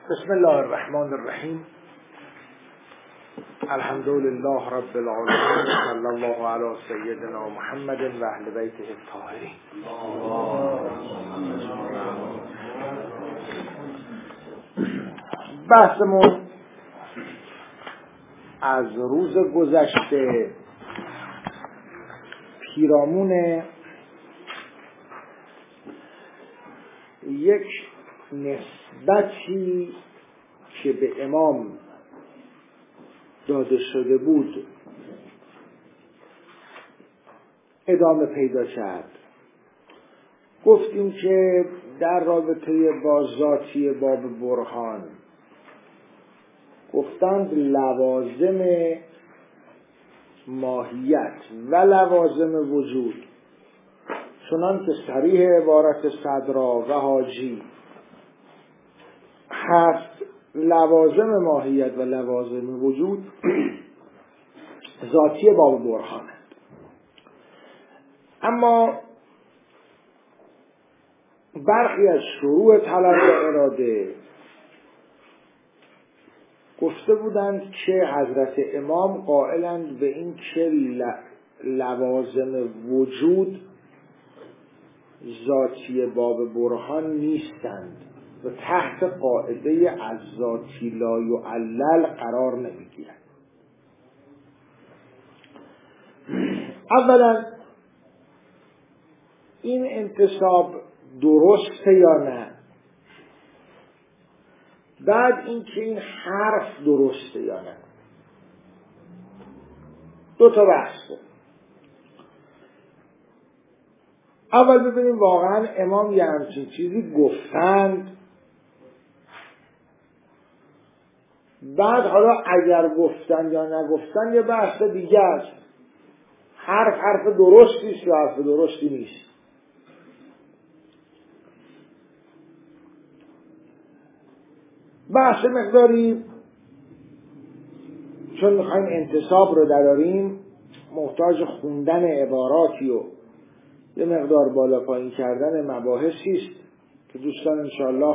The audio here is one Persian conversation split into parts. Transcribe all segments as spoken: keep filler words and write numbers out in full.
بسم الله الرحمن الرحیم. الحمد لله رب العالمین، صلی الله علی سیدنا محمد و اهل بیته الطاهرین. بحثمون از روز گذشته پیرامون یک نسبتی که به امام داده شده بود ادامه پیدا کرد. گفتیم که در رابطه با ذاتی باب برهان گفتند لوازم ماهیت و لوازم وجود چنان که صریح عبارت صدرا و حاجی هست، لوازم ماهیت و لوازم وجود ذاتی باب برهان است. اما برخی از شروع طلب و اراده گفته بودند که حضرت امام قائلند به این که لوازم وجود ذاتی باب برهان نیستند و تحت قاعده از ذاتی لا یعلل قرار نمیگیرند. اولا این انتساب درسته یا نه؟ بعد اینکه این حرف درسته یا نه؟ دو تا بحثه. اول ببینیم واقعا امام یه همچین چیزی گفتند، بعد حالا اگر گفتن یا نگفتن یه بحث دیگه است. حرف حرف درستی است یا حرف درستی نیست. بحث مقداری چون میخوایم انتصاب رو دراریم محتاج خوندن عباراتی و یه مقدار بالا پایین کردن مباحثی است که دوستان انشاءالله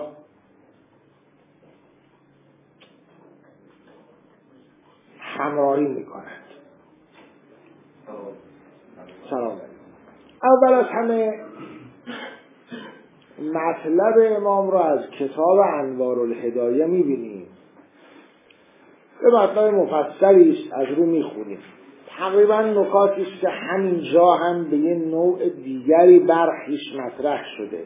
همراهی میکنند. سلام. اول از همه مطلب امام را از کتاب انوار الهدایه میبینیم. به مطلب مفصلی است، از رو میخونیم. تقریبا نکاتی است که همینجا هم به یه نوع دیگری برخیش مطرح شده.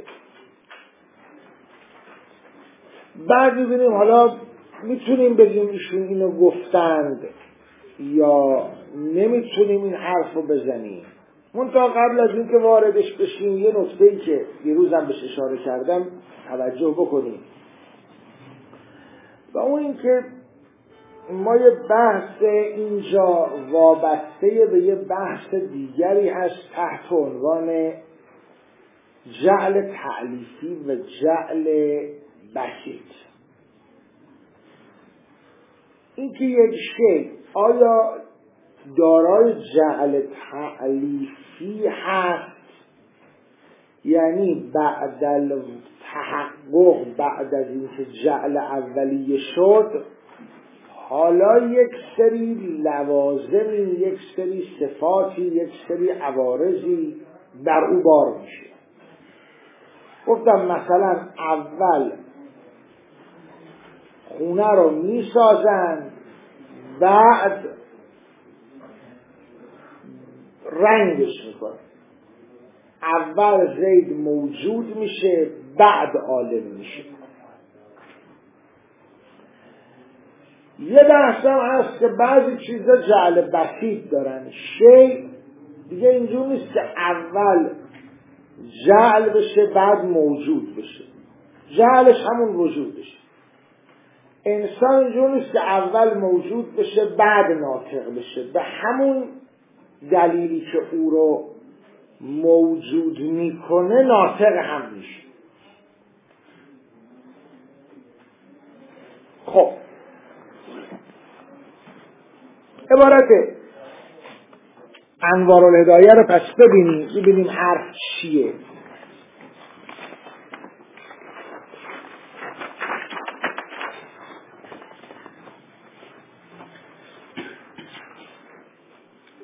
بعد میبینیم حالا میتونیم بگیم ایشون اینو گفتند یا نمیتونیم این حرف رو بزنیم. منتها قبل از اینکه واردش بشیم یه نکته‌ای که دیروزم بهش اشاره کردم توجه بکنیم و اون این که ما یه بحث اینجا وابسته به یه بحث دیگری هست تحت عنوان جعل تألیفی و جعل بسیط. این که یک شی آیا دارای جعل تألیفی هست، یعنی بعد التحقق بعد از اینکه جعل اولیه شد حالا یک سری لوازمی، یک سری صفاتی، یک سری عوارضی در او بار میشه. گفتم مثلا اول خونه رو میسازن، بعد رنگش میکنن. اول زید موجود میشه، بعد عالم میشه. یه بحث هم هست که بعضی چیزا جعل بسیط دارن. شی دیگه اینجور نیست که اول جعل بشه بعد موجود بشه. جعلش همون وجودش. انسان اینجور نیست که اول موجود بشه بعد ناطق بشه. به همون دلیلی که او رو موجود میکنه ناطق هم میشه. خب عبارت انوار الهدایه رو پس ببینیم ببینیم حرف چیه.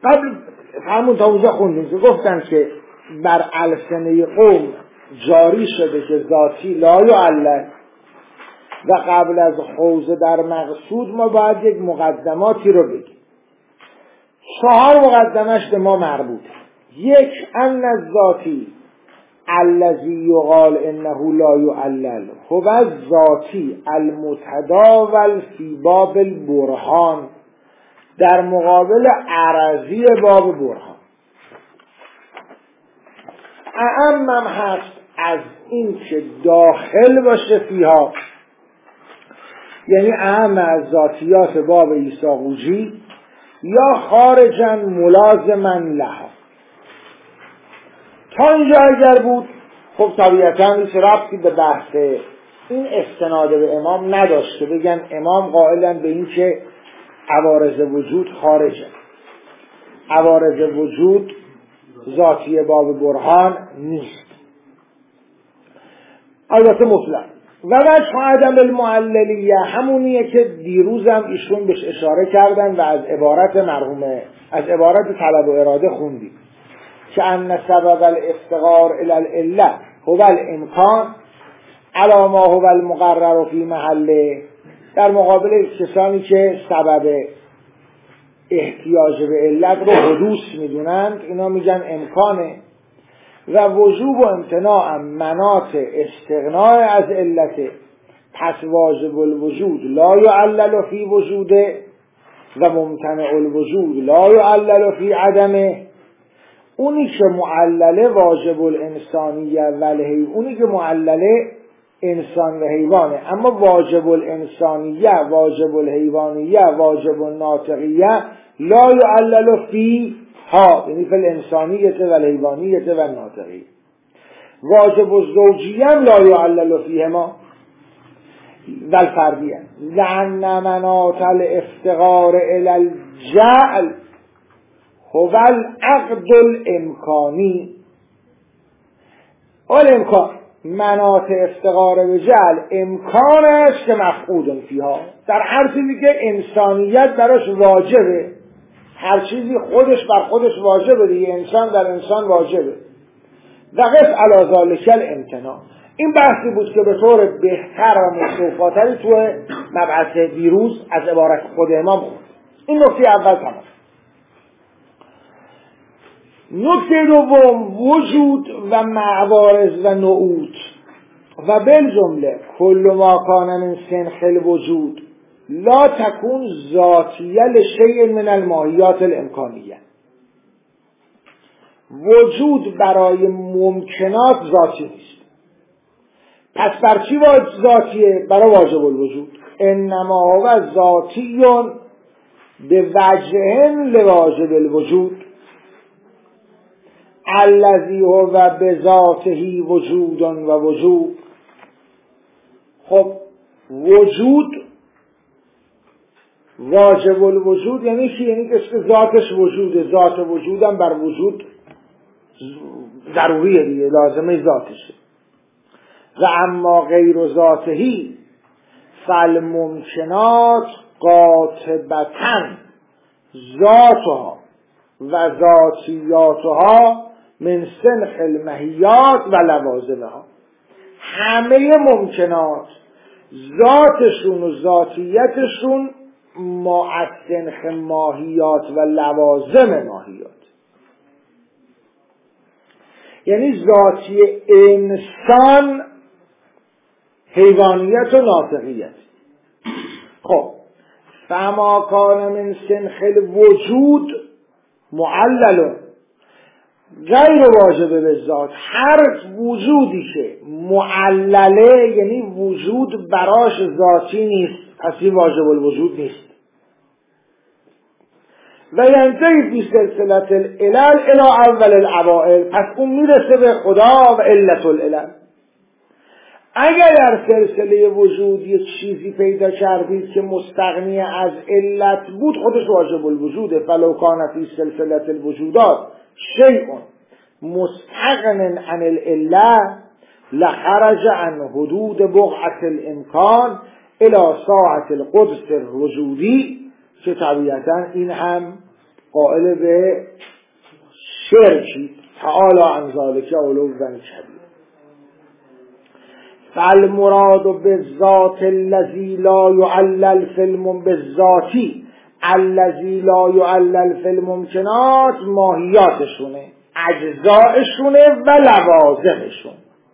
قبل همون تا اونجا خوندیم که گفتن که بر السنه قوم جاری شده که ذاتی لا یعلل و قبل از حوزه در مقصود ما باید یک مقدماتی رو بگیم. چهار مقدمش به ما مربوطه. یک، ان الذاتی الذی یقال انه لا یعلل هو الذاتی المتداول فی باب البرهان، در مقابل عرضی باب برهان. اعمم هست از این که داخل باشه فیها، یعنی اعم از ذاتیات باب ایساقوجی، یا خارجا ملازما لها. تا اینجا اگر بود خب طبیعتا هیچ ربطی به بحث این استناد به امام نداشت که بگن امام قائلن به این که عوارض وجود خارجه، عوارض وجود ذاتی باب برهان نیست، البته مطلق. و وجه عدم المعللیه همونیه که دیروزم ایشون بهش اشاره کردن و از عبارت مرحومه از عبارت طلب و اراده خوندیم که ان سبب الافتقار الی العله هو الامکان علی ما هو المقرر فی محله، در مقابل کسانی که سبب احتیاج به علت رو حدوث میدونند اینا میگن امکانه. و وجوب و امتناع مناط استغناء از علت، پس واجب الوجود لا یعلل فی وجوده و ممتنع الوجود لا یعلل فی عدمه. اونی که معلله واجب الانسانیه و الحیوانیه، اونی که معلله انسان و حیوانه، اما واجب الانسانیه، واجب الحیوانیه، واجب الناطقیه لا یعلل فی ها، یعنی فی الانسانیت و الحیوانیت و الناطقیه. واجب الزوجیه لا یعلل فیهما و الفردیه، لأن مناط الافتقار الی الجعل هو العقد الامکانی. الامکان مناط افتقار به جعل امکان است که مفقود فیها، در هر چیزی که انسانیت براش واجبه، هر چیزی خودش بر خودش واجبه دیگه، انسان در انسان واجبه. و قف علی ذلک الامتناع، این بحثی بود که به طور بهتر و مستوفاتری تو مبعث دیروز از عبارت خود امام خود. این نکته اول تمام. نکته دوم وجود و معوارض و نعود و بالجمله کل ما کان من سنخ الوجود لا تکون ذاتیه لشیء من الماهیات الامکانیه. وجود برای ممکنات ذاتی نیست، پس بر چی ذاتیه؟ برای واجب الوجود. انما هو ذاتیون به وجه لواجب الوجود الذی هو بذاته وجود و وجود. خب وجود واجب الوجود یعنی چی؟ یعنی که ذاتش وجوده، ذات وجودم بر وجود ضروریه دیگه، لازمه ذاتشه. و اما غیر ذاتهی فالممکنات قاطبتاً ذاتها و ذاتیاتها من سنخ المحیات و لوازمها. همه ممکنات ذاتشون و ذاتیتشون ما از سنخ ماهیات و لوازم ماهیات، یعنی ذاتی انسان حیوانیت و ناطقیت. خب فما کان من سنخ الوجود معلل غیر واجب به ذات، هر وجودی که معلله یعنی وجود براش ذاتی نیست، پس این واجب الوجود نیست. و ینتهی فی سلسله العلل الی اول العوائل، پس اون میرسه به خدا و علت العلل. اگر در سلسله وجود یک چیزی پیدا کردید که مستغنی از علت بود، خودش واجب الوجوده. فلو کان فی سلسله الوجودات شیء مستغن عن العله لخرج عن حدود بقعة الامکان الى ساعة القدس الوجودی، که طبیعتا این هم قائل به شرکی تعالی عن ذلک علوا کبیر. فالمراد بالذات الذی لا يعلل فی الم بالذاتی الذی لا يعلل فی الممکنات ماهیاتشونه، اجزایشونه و لوازمشون.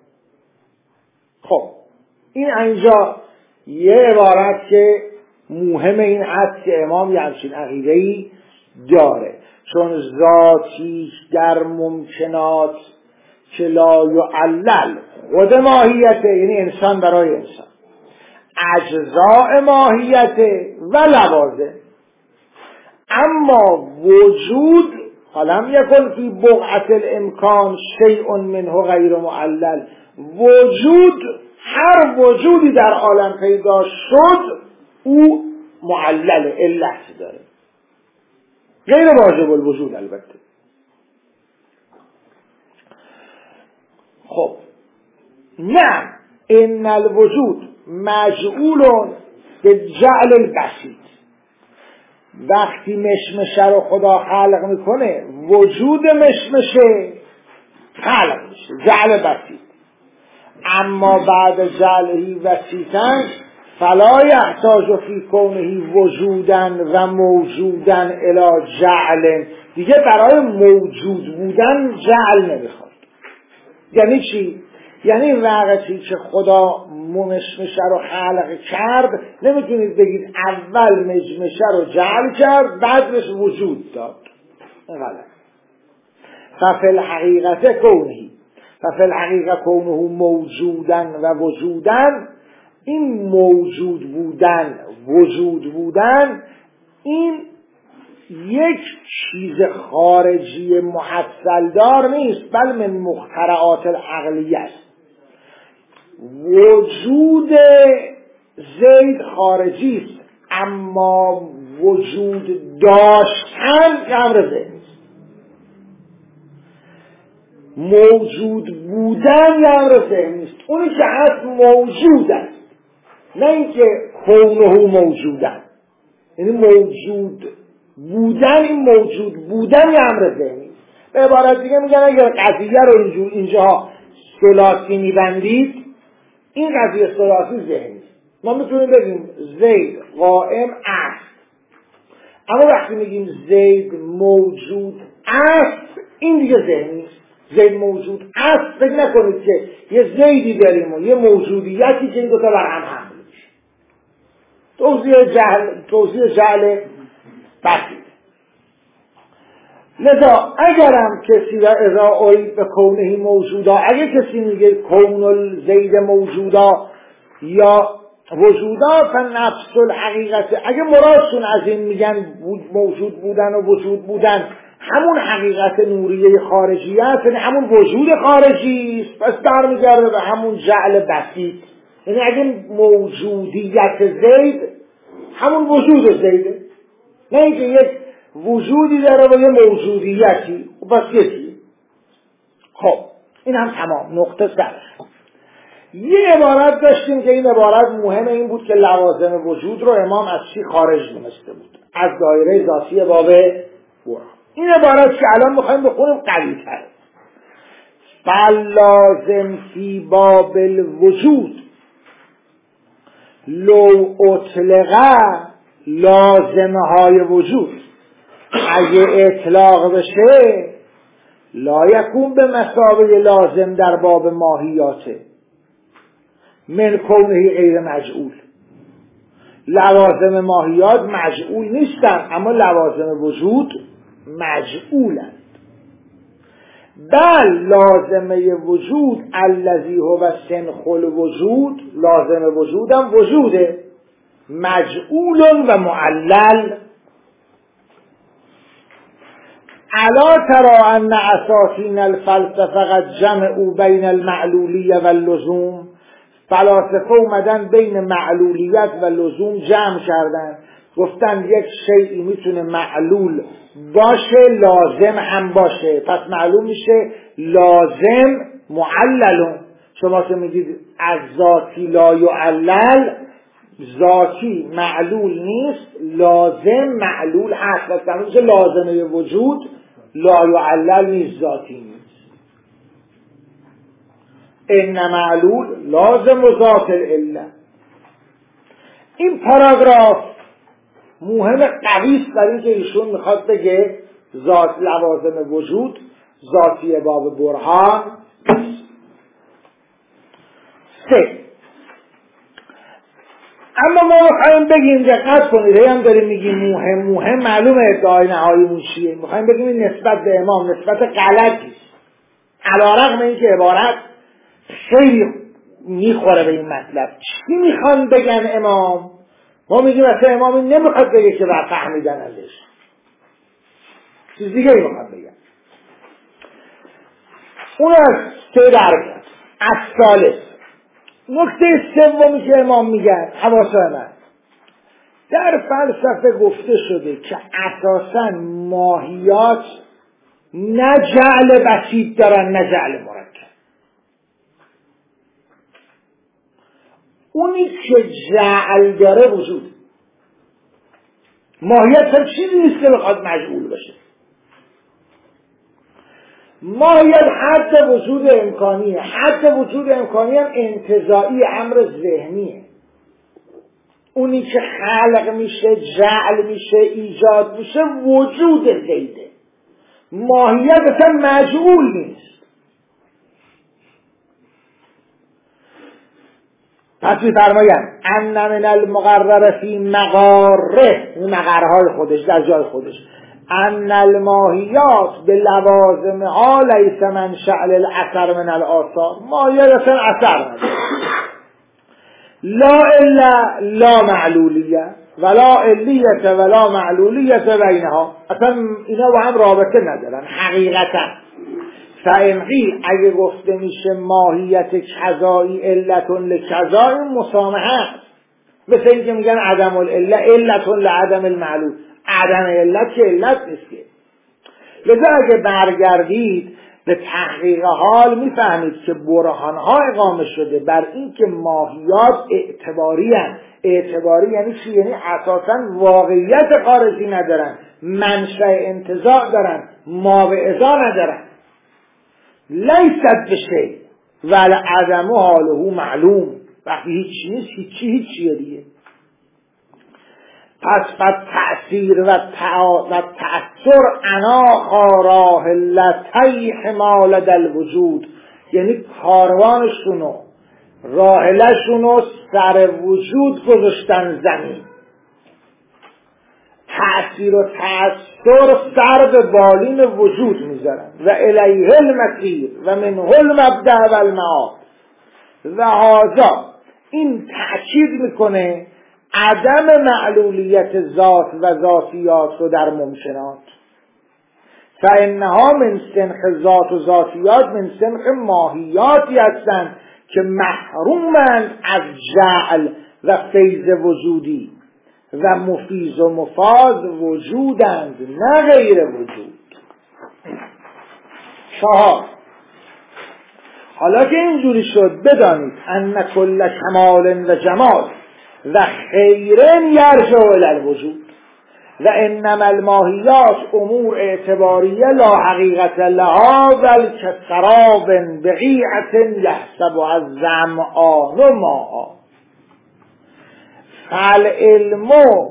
خب این اینجا یه عبارت که مهم این هست که امام یه همچین عقیده‌ای داره، چون ذاتی در ممکنات که لا یعلل خود ماهیته، یعنی انسان برای انسان، اجزاء ماهیته و لوازم. اما وجود لم یکن فی بقعة الامکان شیء منه غیر معلل، وجود هر وجودی در عالم پیدا شد او معلل علت داره، غیر واجب الوجود البته. خب نه، ان الوجود مجعول به جعل البسیط. وقتی مشمشه رو خدا خلق میکنه وجود مشمشه خلق میشه، جعل بسیط. اما بعد جعلهی وسیطن فلا یحتاج فی کونه وجودن و موجودن الی جعل، دیگه برای موجود بودن جعل نمیخواد. یعنی چی؟ یعنی وقتی که خدا مشمشه رو خلق کرد نمیتونید بگید اول مشمشه رو جعل کرد بعد بهش وجود داد، غلط. ففی الحقیقت کونهی ففی الحقیقت کونه موجودن و وجودن، این موجود بودن وجود بودن این یک چیز خارجی محصل دار نیست، بل من مخترعات العقلیه است. وجود زید خارجی است، اما وجود داشتن یه امر ذهنی است. موجود بودن یه امر ذهنی است، اونی که هست موجود است، نه اینکه کونه موجودن. یعنی موجود بودن، این موجود بودن یه امر ذهنی است. به عبارت دیگه میگن اگر قضیه رو اینجور اینجاها ثلاثی میبندید، این قضیه ثلاثی ذهنی است. ما میتونیم بگیم زید قائم است، اما وقتی میگیم زید موجود است این دیگه ذهنی است. زید موجود است، فکر نکنید که یه زیدی داریم و یه موجودیتی که این دوتا بر هم حمل میشه. توضیح جهل توضیح جهل بسیط. لذا اگرم کسی را اضاعی به کونه موجودا، اگر کسی میگه کون الزید موجودا یا وجودا فنفس الحقیقت، اگه مرادشون از این میگن موجود بودن و وجود بودن همون حقیقت نوریه خارجی است، یعنی همون وجود خارجی است، پس برمیگرده به همون جعل بسیط. یعنی اگه موجودیت زید همون وجود زیده، نه اینکه یک وجودی داره و یه موجودیتی بس یکی. خب این هم تمام، نقطه سر. یه عبارت داشتیم که این عبارت مهم این بود که لوازم وجود رو امام از چی خارج دونسته بود؟ از دایره ذاتی باب برهان. این عبارت که الان میخوایم بخونیم قوی تره. فلازم فی باب الوجود لو اطلقه لازمه های وجود، اگه اطلاق بشه لا یکون به مثابه لازم در باب ماهیاته من کونه غیر مجعول. لوازم ماهیات مجعول نیستن، اما لوازم وجود مجعولند. بل لازمه وجود الذی هو سنخ الوجود، لازم وجودم وجوده مجعول و معلل. الا ترى ان اساسین الفلسفه قد جمعوا بین المعلولیه و اللزوم، فلاسفه اومدن بین معلولیت و لزوم جمع کردن، گفتن یک شیئی میتونه معلول باشه لازم هم باشه، پس معلوم میشه لازم معللون. شما که میگید از ذاتی لا یعلل، ذاتی معلول نیست، لازم معلول هست. و که لازمه وجود لا یعلل نیست، ذاتی نیست. ان معلول لازم و ذات العله. این پاراگراف مهم قوی است برای اینکه ایشون میخواد بگه ذات لوازم وجود ذاتی باب برهان. سه، اما ما میخوایم بگیم، دقت کنید، هم داریم میگیم مهم مهم معلومه ادعای نهاییمون چیه. میخوایم بگیم این نسبت به امام نسبت غلطی است، علی‌رغم اینکه عبارت خیلی میخوره به این مطلب. چی میخوان بگن امام؟ ما میگیم اصلا امام این نمیخواد بگه که بر فهمیدن ازش، چیز دیگه ای میخواد بگن. اون از سه درجه. از ثالث، نکته سومی که امام میگن حواسای من، در فلسفه گفته شده که اساساً ماهیات نه جعل بسیط دارن نه جعل مرکب. اونی که جعل داره وجود، ماهیت هم چیزی نیست که بخواد مجعول باشه. ماهیت حد وجود امکانیه. حد وجود امکانی هم انتزاعی، امر ذهنیه. اونی که خلق میشه، جعل میشه، ایجاد میشه وجود زیده. ماهیت اصلا مجعول نیست. پس می‌فرمایند ان من المقرر فی مقاره، این مقرهای خودش در جای خودش، ان الماهیات به لوازمها لیس من شأن الاثر من الاثار. ماهیت اصلا اثر نداره. لا الا لا معلولیه ولا علیت ولا معلولیت بینها، اصلا اینا با هم رابطه ندارن حقیقتا. فإنقیل اگه گفته میشه ماهیت کذایی علتون لکذایی، مسامحه است. مثل این که میگن عدم العله علتون لعدم المعلول، عدم علت که علت نیست که. لذا اگه برگردید به تحقیق حال میفهمید که برهانها اقامه شده بر این که ماهیات اعتباری هستند. اعتباری یعنی چی؟ یعنی اساساً واقعیت خارجی ندارن، منشأ انتزاع دارن، ماوعظا ندارن. لیست بشی ول عدم حاله معلوم. وقتی هیچ نیست هیچی هیچیه دیگه. پس پس تأثیر و تأثیر انا خاراه لطی حمال دل وجود، یعنی کاروانشونو راحلشونو سر وجود گذاشتن زمین. تأثیر و تأثیر سر به بالین وجود میذارن. و الیه المسیر و منه المبدأ و المعاد. و هذا این تأکید میکنه عدم معلولیت ذات و ذاتیات رو در ممکنات. فانها من سنخ ذات و ذاتیات من سنخ ماهیاتی هستند که محرومند از جعل و فیض وجودی و مفیز و مفاز وجودند نه غیر وجود. چهار، حالا که اینجوری شد بدانید ان کل کمال و جمال و خیرن یرجع الی الوجود و انما الماهیات امور اعتباریه لا حقیقت لها بل کسراب بقیعة یحسب الظمآن ماء. فالعلم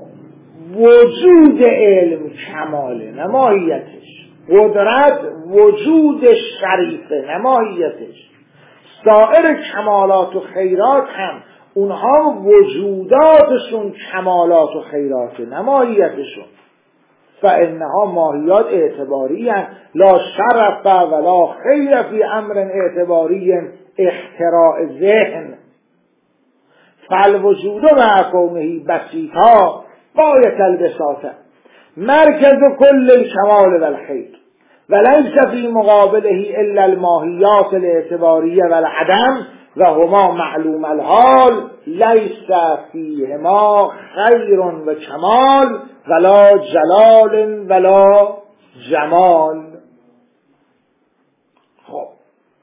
وجود علم کماله نه ماهیتش، قدرت وجود شریفه نه ماهیتش. سایر کمالات و خیرات هم اونها وجوداتشون کمالات و خیراته نه ماهیتشون. فانها ماهیات اعتباری هستند لا شرف ولا خیر فی امر اعتباری اختراع ذهن. فالوجود مع کونه بسیطا غایت البساطه مرکز کل الکمال والخیر ولیس فی مقابله الا الماهیات الاعتباریه والعدم و هما معلوم الحال لیس فیهما خیر و کمال ولا جلال ولا جمال. خب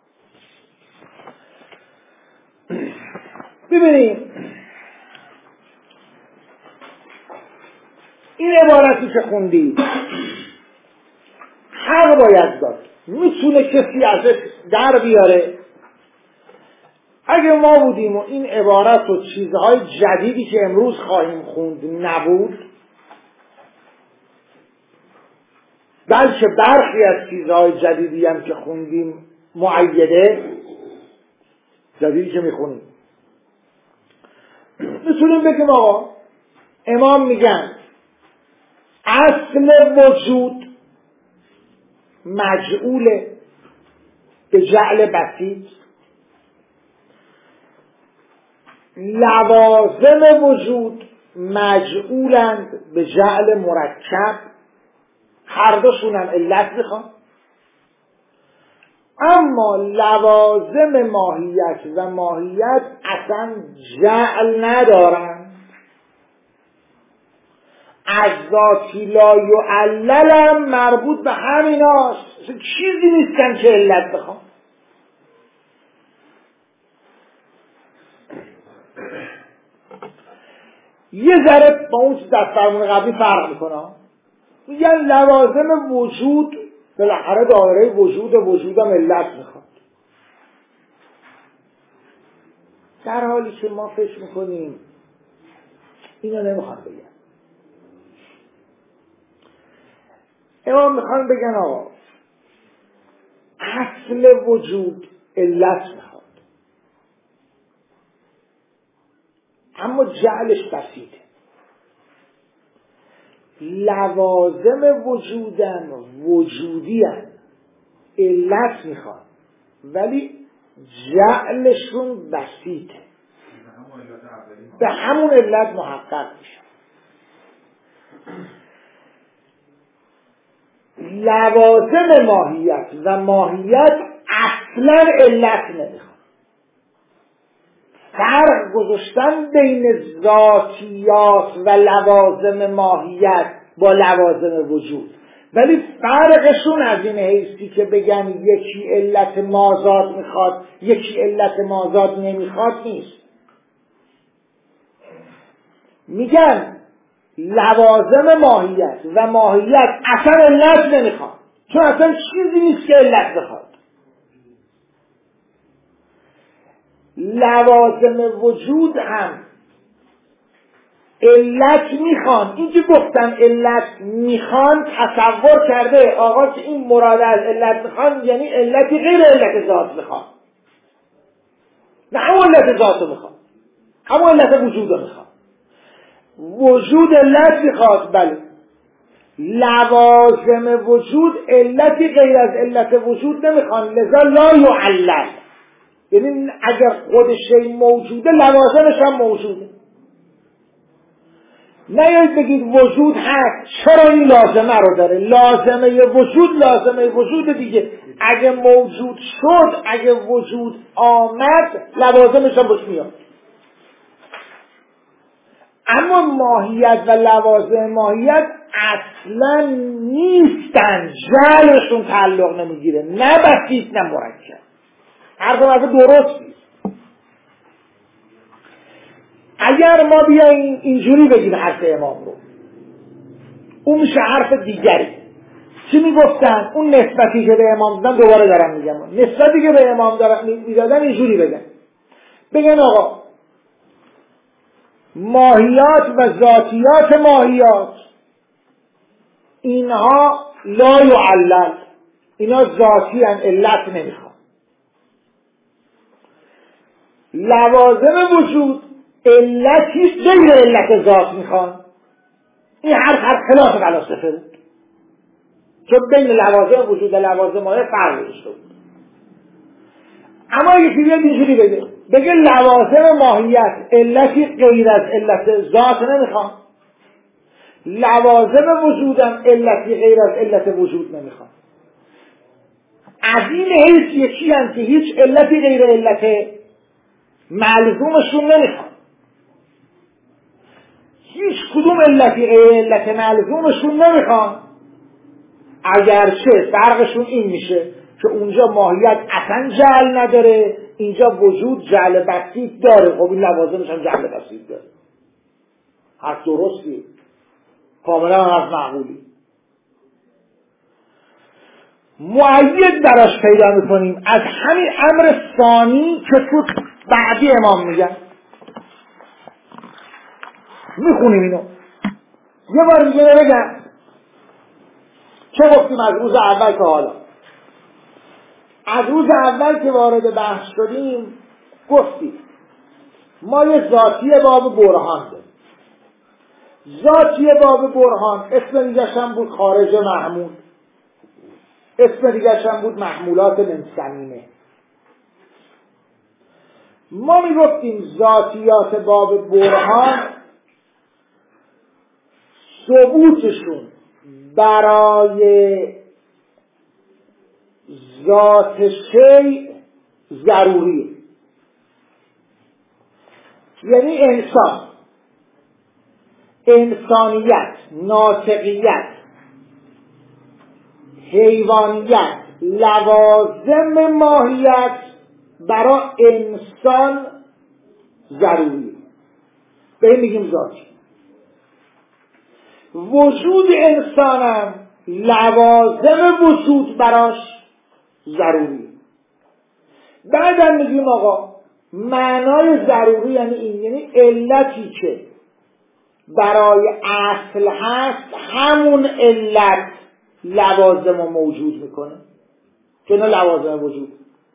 ببینیم این عبارتی که خوندی حق باید داد، میتونه کسی ازش در بیاره. اگه ما بودیم و این عبارت و چیزهای جدیدی که امروز خواهیم خوند نبود، بلکه برخی از چیزهای جدیدی هم که خوندیم معیده، جدیدی که میخونیم، میتونیم بگیم آقا امام میگن اصل وجود مجعول به جعل بسیط، لوازم وجود مجعولند به جعل مرکب، هر دوشون هم علت میخوان، اما لوازم ماهیت و ماهیت اصلا جعل ندارن. از ذاتی لا یعللم مربوط به همیناست، چیزی نیستن که علت بخوان. یه ذره با اون چیز در فرمون قبلی فرق میکنه. میگن لوازم وجود بالاخره دایره وجود و وجود هم علت میخواد، در حالی که ما فکر میکنیم اینو نمیخواد بگن. امام میخوان بگن آقا اصل وجود علت میخواد، اما جعلش بسیطه. لوازم وجودن وجودیان علت میخواد، ولی جعلشون بسیطه، به همون علت محقق میشه. لوازم ماهیت و ماهیت اصلا علت نمیخواد. فرق گذاشتن بین ذاتیات و لوازم ماهیت با لوازم وجود، ولی فرقشون از این حیثی که بگن یکی علت مازاد میخواد یکی علت مازاد نمیخواد نیست. میگن لوازم ماهیت و ماهیت اصلا علت نمیخواد، چون اصلا چیزی نیست که علت بخواد. لوازم وجود هم علت میخوان. این که گفتن علت میخوان تصور کرده آقا که این مراد از علت میخوان یعنی علتی غیر علت ذات میخوان، نه همون علت ذات میخوان، همون علت وجود میخوان. وجود علت میخواد، بله، لوازم وجود علتی غیر از علت وجود نمیخوان، لذا لا یعلل، یعنی اگر خود شی موجوده لوازمش هم موجوده. نیایید بگید وجود هست چرا این لازمه رو داره، لازمه وجود لازمه وجود دیگه، اگه موجود شد اگه وجود آمد لوازمش هم بهش میاد. اما ماهیت و لوازم ماهیت اصلا نیستن، جعلشون تعلق نمیگیره، نه بسیط نه مرکب. حرف مرد درست نیست. اگر ما بیاییم اینجوری بگیم حرف امام رو، اون میشه حرف دیگری. چی میگفتن؟ اون نسبتی که به امام دادن، دوباره دارم میگم، نسبتی که به امام میدادن اینجوری بگن بگن آقا ماهیات و ذاتیات ماهیات اینها لا یعلل، اینا ذاتی ان علت نمیخواد. لوازم وجود علتی غیر علت ذات میخوان. این هر هر خلاف فلاسفه بود، چون بین لوازم وجود و لوازم ماهیت فرق داشته بود. اما اگه بیاد اینجوری بگه بگه لوازم ماهیت علتی غیر از علت ذات نمیخوان، لوازم وجودم علتی غیر از علت وجود نمیخوان، از این حیث یکی هم که هیچ علتی غیر علت معلومشون نمیخوان، هیچ کدوم علتی غیر علت معلومشون نمیخوان، اگرچه فرقشون این میشه که اونجا ماهیت اصلا جعل نداره، اینجا وجود جعل بسیط داره. خب این لوازمش هم جعل بسیط داره. حرف درستی. کاملا حرف معقولی. مؤید براش پیدا میکنیم از همین امر ثانی که تو بعدی امام میگن. میخونیم اینو یه بار دیگه بگم چه گفتیم از روز اول تا حالا. از روز اول که وارد بحث شدیم گفتیم ما یه ذاتی باب برهان داریم. ذاتی باب برهان اسم دیگرش هم بود خارج محمول، اسم دیگرش هم بود محمولات منصمینه. ما میگفتیم ذاتیات باب برهان ثبوتشون برای ذات شیء ضروریه. یعنی انسان، انسانیت، ناطقیت، حیوانیت، لوازم ماهیت برای انسان ضروریه. به این میگیم ذاتی. وجود انسانم لوازم وجود براش ضروری. بعدم میگیم آقا معنای ضروری یعنی این، یعنی علتی که برای اصل هست همون علت لوازم رو موجود میکنه که نه لوازم وجود.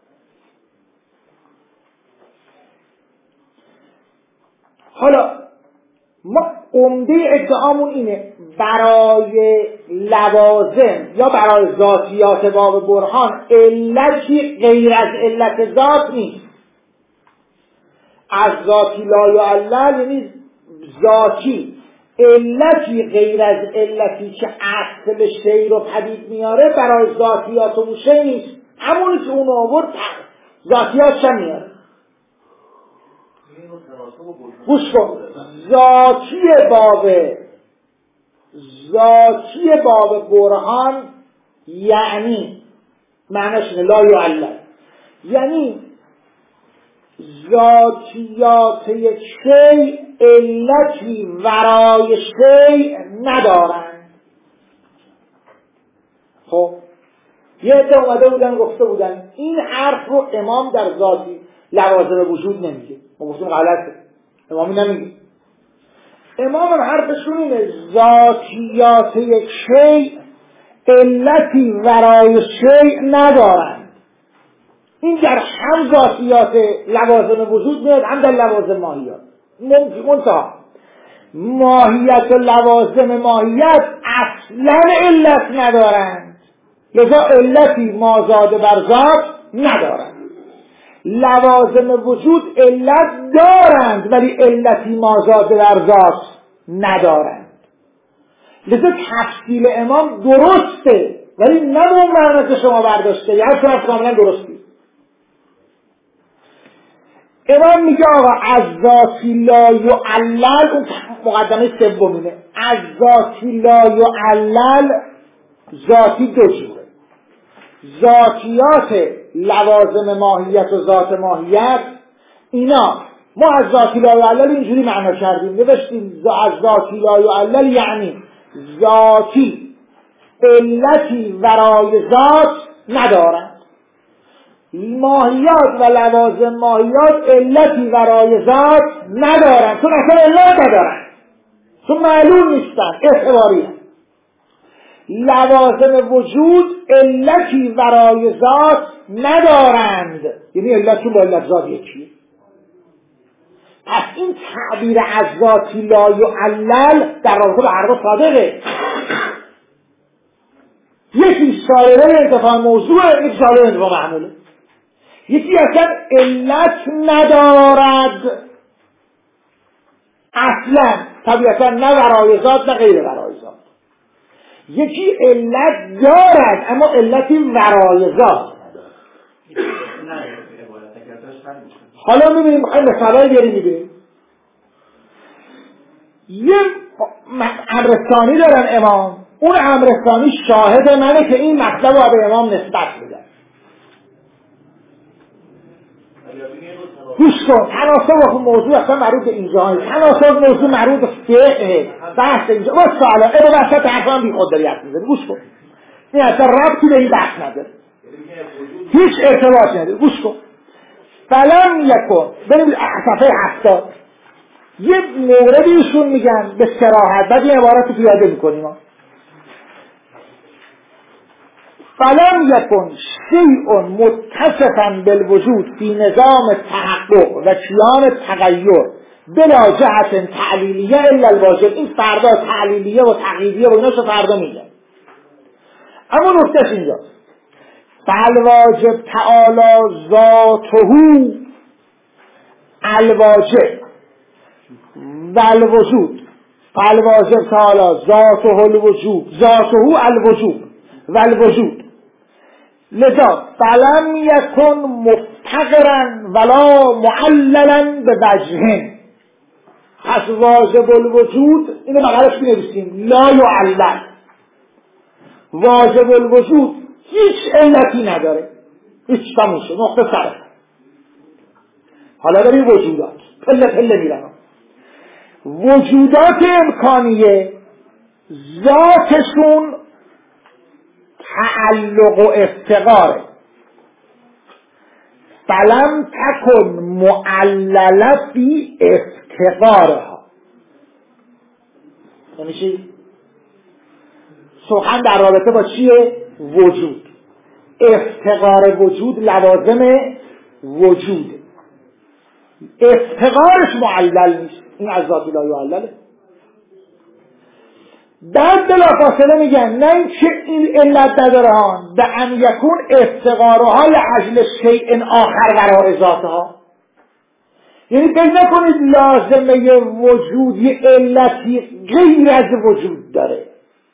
حالا ما عمده ادعامون اینه برای لوازم یا برای ذاتیات باب برهان علتی غیر از علت ذات نیست. از ذاتی لا یعلل یعنی ذاتی علتی غیر از علتی که اصل شی رو پدید میاره برای ذاتیات اون شی نیست. همونی که اون آورد ذاتیاتش هم میاره. گوش کن، ذاتی باب ذاتی باب برهان یعنی معنیش اینه لا یعلل، یعنی ذاتیات یک شی علتی ورای شی ندارند. خب یه عده اومده بودن گفته بودن این حرف رو امام در ذاتی لوازم وجود نمیگه. ما گفتیم غلطه، امامی نمیگه. امام حرفشون اینه ذاتیات یک شی علتی ورای شی ندارند. این در هم ذاتیات لوازم وجود میاد هم در لوازم ماهیات. منتها ماهیت و لوازم ماهیت اصلا علت ندارند، لذا علتی مازاد بر ذات ندارند. لوازم وجود علت دارند ولی علتی مازاد بر ذات ندارند. لذا تفصیل امام درسته ولی نه به اون معنی که شما برداشته، یعنی حرف کاملا درستی. امام میگه آقا از ذاتی لا یعلل، اون مقدمه سومینه، از ذاتی لا یعلل ذاتی دو جوره. ذاتیات لوازم ماهیت و ذات ماهیت اینا ما از ذاتی لا یعلل اینجوری معنا کردیم، نوشتیم از ذاتی لا یعلل یعنی ذاتی علتی ورای ذات ندارند. ماهیات و لوازم ماهیات علتی ورای ذات ندارند، چون اصلا علت ندارند، چون معلوم نیستن، اعتباری هست. لوازم وجود علتی ورای ذات ندارند، یعنی علتشون با علت ذات یکیه. پس این تعبیر از ذاتی لا یعلل در رابطه با هر دو صادقه. یکی سالره انتفاع موضوعه، یکی سالره انتفاع محموله. یکی اصلا علت ندارد اصلا، طبیعتا نه برای ذات نه غیر برای ذات. یکی علت دارد اما علتی برای ذات ندارد. حالا میبینیم مثالای دیگری میبینیم. یه امرستانی دارن امام، اون امرستانی شاهد منه که این مطلب رو به امام نسبت میدن. گوش کن، تناسب و موضوع اصلا مربوط به اینجا نیست، تناسب موضوع مربوط به فقه بحث اینجا. واسه سوالا اینو وسط حرفم بی خود داری حرف میزنی. گوش کن، این اصلا ربطی به این بحث نداره، هیچ ارتباطی نداره. گوش کن. فلم یکن، بریم صفحه هفتاد، یه موردی ایشون میگن به صراحت، بعد این عبارت رو پیاده میکنیم. فلم یکن شیء متصفا بالوجود فی نظام تحقق و کیان تغییر بلا جهت تعلیلیه الا الواجب. این فردا تعلیلیه و تغییریه و ایناشو فردا میگن، اما نکتهش اینجاست. فالواجب تعالی ذاته الواجب و الوجود. فالواجب تعالی ذاته الوجود، ذاته الوجود و الوجود. لذا فلم یکن مفتقرا ولا معللا به وجهن. پس واجب الوجود، اینو مقالش بنویسیم، لا یعلل. واجب الوجود هیچ علتی نداره، هیچ تموشه، نقطه سره. حالا داریم وجودات، پله پله میرن. وجودات امکانیه ذاتشون تعلق و افتقاره. فلم تکن معلله فی افتقارها. یعنی چی؟ سخن در رابطه با چیه؟ وجود. افتقار وجود لوازم وجود، افتقارش معلل نیست. این از ذات لا یعلله. بعد بلافاصله میگن نه این چه این علت نداره ها، به ان یکون افتقارها لأجل شیء آخر وراء ذاتها. یعنی فکر نکنید لازمه وجود یه علتی غیر از وجود داره.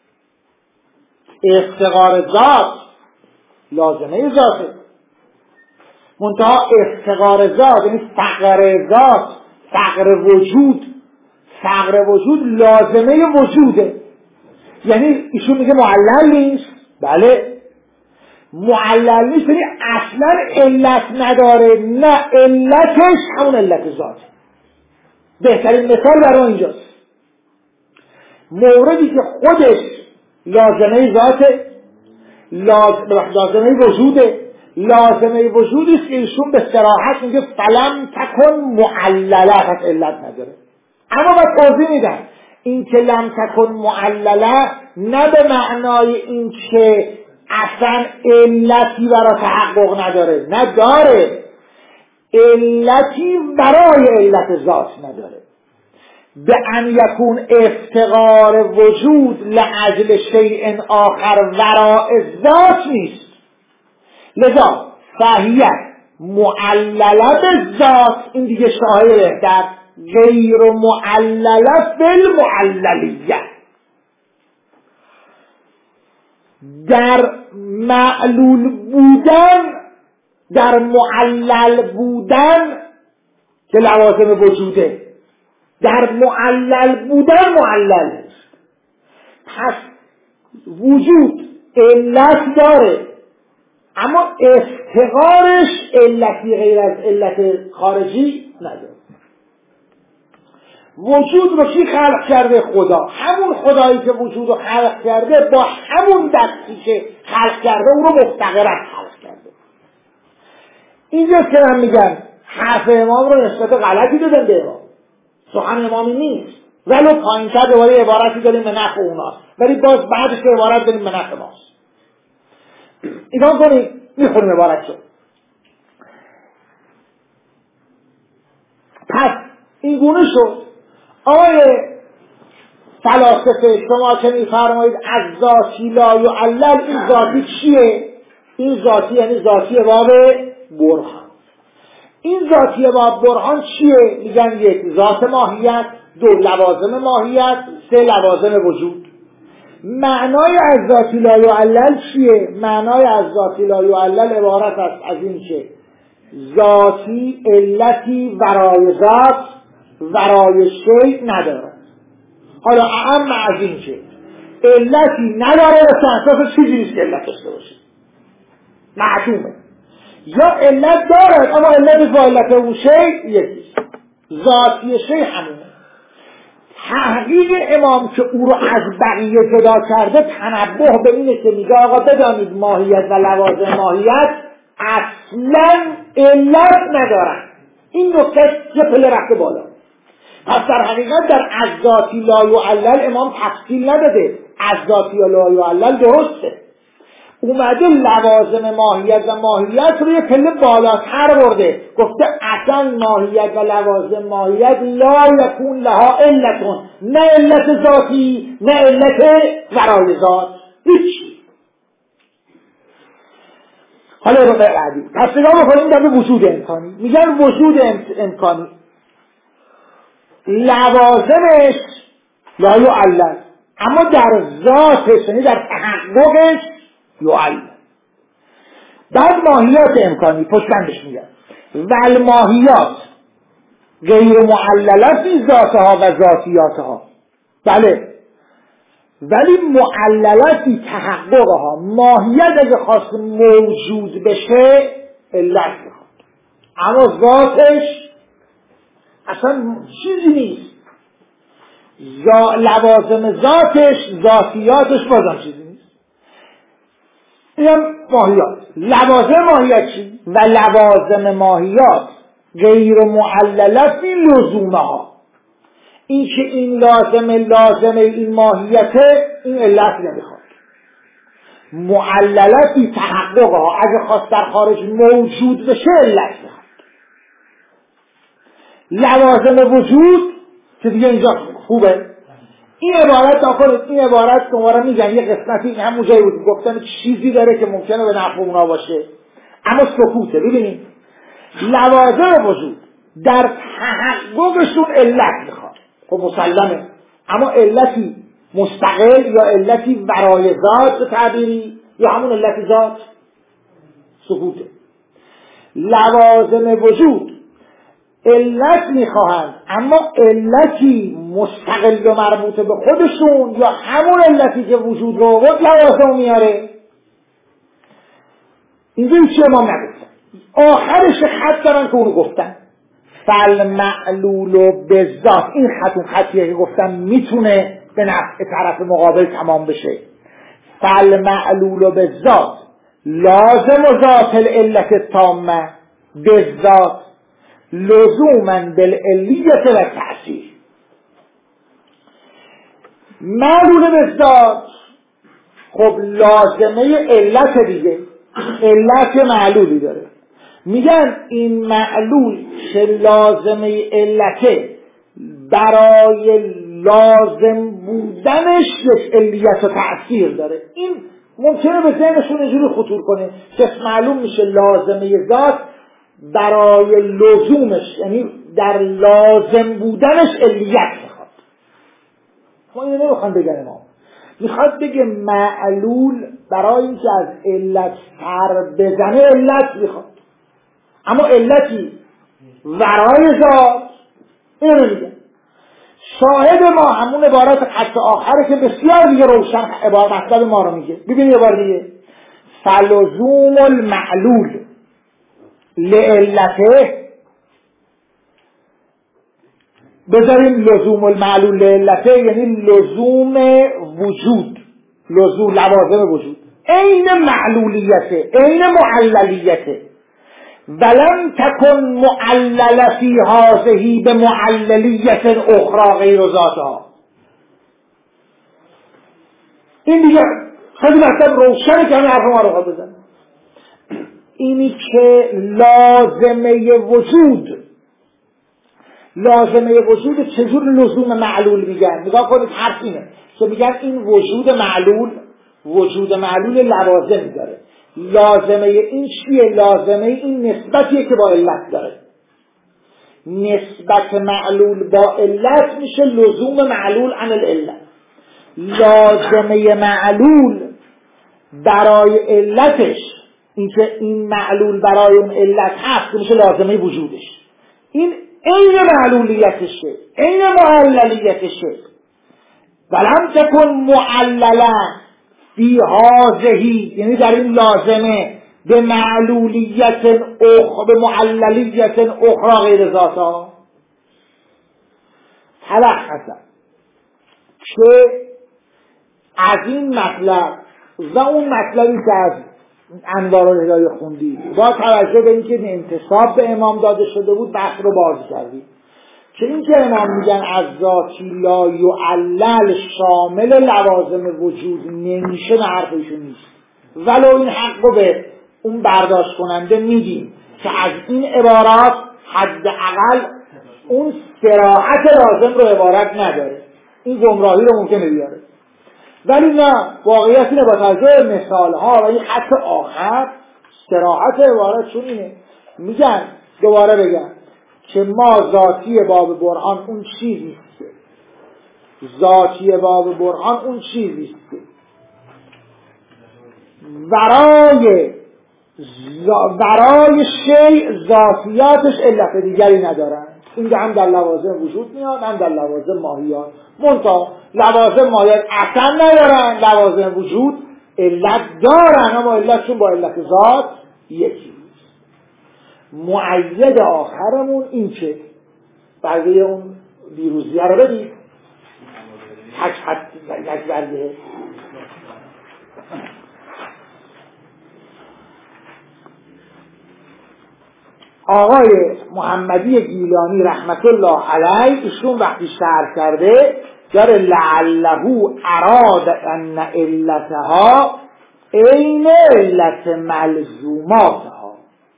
افتقار ذات لازمه ذاته، منتها افتقار ذات یعنی فقر ذات، فقر وجود، فقر وجود لازمه وجوده. یعنی ایشون میگه معلل نیست. بله معلل نیست، یعنی اصلا علت نداره، نه علتش همون علت ذاته. بهترین مثال برای اینجاست، موردی که خودش لازمه ذاته، لازمه وجوده، لازمه وجودی است که ایشون به صراحت میگه فلم تکن معلله، پس علت نداره. اما باید توضیح میدن این که لم تکن معلله نه به معنای این که اصلا علتی برای تحقق نداره، نه داره، علتی برای علت ذات نداره. به ان یکون افتقار وجود لأجل شیء آخر وراء ذات نیست. لذا فهیه معلله به ذات، این دیگه شاهده در غیر معلله بالمعللیه. در معلول بودن، در معلل بودن که لوازم وجوده، در معلل بودن معلل نیست. پس وجود علت داره، اما افتقارش علتی غیر از علت خارجی نداره. وجود رو کی خلق کرده؟ خدا. همون خدایی که وجود رو خلق کرده با همون دستی که خلق کرده اون رو مفتقرت خلق کرده. اینجا که هم میگن حرف امام رو نسبت غلطی دادن به امام، سخن امامی نیست، ولو پایین تر دوباره عبارتی داریم به نفع اوناست، ولی باز بعدش که عبارت داریم به نفع ماست. اینا کنیم میخونیم عبارت شد. پس این گونه شد. آقای فلاسفه شما که میفرمایید از ذاتی لا یعلل، این ذاتی چیه؟ این ذاتی یعنی ذاتی باب برهان. این ذاتی باب برهان چیه؟ میگن یک ذات ماهیت، دو لوازم ماهیت، سه لوازم وجود. معنای از ذاتی لا یعلل چیه؟ معنای از ذاتی لا یعلل عبارت است از این که ذاتی علتی ورای ذات ورای شیء نداره. حالا اهم از این که علتی نداره، به اساس چیزی نیست که علت داشته باشه، معدومه. یا علت دارد اما علت با علت اون شی یکیست، ذاتی شی همونه. تحقیق امام که او رو از بقیه جدا کرده تنبه به اینه که میگه آقا بدانید ماهیت و لوازم ماهیت اصلا علت ندارن. این نکته یه پله رفته بالا. پس در حقیقت در از ذاتی لا یعلل امام تفصیل نداده، از ذاتی لا یعلل درسته، اومده لوازم ماهیت و ماهیت رو یه پله بالاتر برده، گفته اصلا ماهیت و لوازم ماهیت لا یکون لها علتون، نه علت ذاتی نه علت ورای ذات، هیچی. حالا رو بعدی پس نگاه بکنیم در وجود امکانی. میگن وجود امکانی لوازمش لا یعلل، اما در ذاتش یعنی در تحققش یعلل. بعد ماهیات امکانی پشتندش میگن ول ماهیات غیر معللت فی ذاتها و ذاتیاتها. بله، ولی معللاتی تحققها، ماهیت اگه خواست موجود بشه علت میخواد، اما ذاتش اصلا چیزی نیست. زا... لوازم ذاتش ذاتیاتش بازم چیزی نیست. اینم ماهیات. لوازم ماهیت چی؟ و لوازم ماهیات غیر معللت فی لزومها، این که این لازمه لازمه این ماهیته، این علت نمیخواد. معللاتی تحققها اگه خواست در خارج موجود بشه علت میخواد. لوازم وجود که دیگه اینجا خوبه، این عبارت داخل این عبارت دوباره میگن یه قسمتی همون جایی بود گفتن چیزی داره که ممکنه به نفع اونا باشه اما سکوته. ببینید لوازم وجود در تحققشون علت میخواد، خب مسلمه، اما علتی مستقل یا علتی ورای ذات به تعبیری یا همون علت ذات سکوته. لوازم وجود علت میخواهند اما علتی مستقل و مربوط به خودشون یا همون علتی که وجود رو آورد لوازم میاره. اینجا هیچی امام نگفتن، آخرش خط دارن که اونو گفتن فالمعلول بالذات. این خطون خطیه که گفتن میتونه به نفع طرف مقابل تمام بشه. فالمعلول بالذات لازم و ذات العلت التامه بالذات لزوما بالعلیت و تأثیر. معلول بالذات خب لازمه علت دیگه، علت معلولی داره. میگن این معلول که لازمه علته برای لازم بودنش یک علیت و تأثیر داره. این ممکنه به ذهنشون اینجوری خطور کنه که معلوم میشه لازمه ذات برای لزومش، یعنی در لازم بودنش علیت میخواد. ما اینو نمیخوان بگن، ما میخواد بگه معلول برای اینکه از علت سر بزنه علت میخواد، اما علتی ورای ذات اینو میگه. شاهد ما همون عبارت خط آخره که بسیار دیگه روشن عبارت مطلب ما رو میگه. ببینید یه بار دیگه فلزوم المعلول لعلته، بذاریم لزوم المعلول لعلته یعنی لزوم وجود، لزوم لوازم وجود عین معلولیته عین معللیته، ولم تکن معلل فی هذه به معللیت اخرى غیر ذاتها. این دیگه خیلی مطلب روشنه که همه حرف ما رو بزن. اینی که لازمه وجود لازمه وجود چجور لزوم معلول میگن؟ نگاه کنید حرف اینه که میگن این وجود معلول وجود معلول لوازم داره. لازمه این چیه؟ لازمه این نسبتیه که با علت داره. نسبت معلول با علت میشه لزوم معلول عن العلت. لازمه معلول برای علتش اینکه این معلول برای اون علت هست میشه لازمه وجودش. این عین معلولیتشه عین معللیتشه. ولم تکن معللا فی هذه، یعنی در این لازمه به معلولیت اخ به معللیت اخرى غیر ذاتا تلخص که از این مطلب و اون مطلبی که از انوار الهدایه خوندی با توجه به اینکه انتصاب به امام داده شده بود بحث رو باز کردی که این که امام میگن از ذاتی لا یعلل شامل لوازم وجود نمیشه نه حرفشون نیست ولو این حق رو به اون برداشت کننده میدیم که از این عبارات حداقل اون صراحت لازم رو عبارت نداره این گمراهی رو ممکنه بیاره ولی نه واقعیت اینه با توجه مثال ها و این خط آخر صراحت عبارتشون اینه میگن دوباره بگن که ما ذاتی باب برهان اون چیزی است ذاتی باب برهان اون چیزی است ورای برای شیء ذاتیاتش علت دیگری ندارن این هم در لوازم وجود میاد هم در لوازم ماهیات منتها لوازم ماهیات اصلا ندارن لوازم وجود علت دارن اما علتشون با علت ذات یکی مؤید آخرمون این که برگه اون دیروزیه رو بدید حج حج برگه آقای محمدی گیلانی رحمت الله علیه ایشون وقتی شرح کرده داره لعله اراد ان علتها عین علت ملزوماتها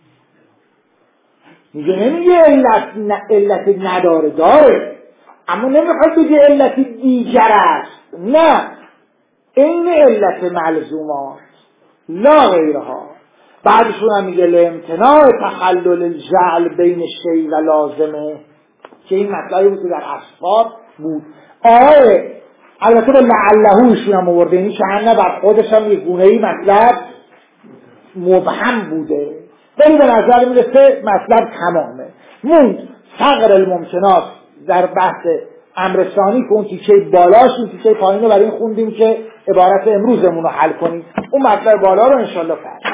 میگه نمیگه علت, علت نداره داره اما نمیخواد بگه علت دیگر است نه عین علت ملزومات لا غیرها بعدشون هم میگه لامتناع تخلل الجعل بین شیء و لازمه که این مطلبی بود که در اسباب بود آره البته به لعلهوشون هم آورده این چهنه بر خودش هم یک گونه‌ای مطلب مبهم بوده ولی به نظر میرسه مطلب تمامه موند فقر الممکنات در بحث امرسانی که اون تیکه بالاش اون تیکه پایینه برای این خوندیم که عبارت امروزمون رو حل کنیم اون مطلب بالا رو انشالله فرد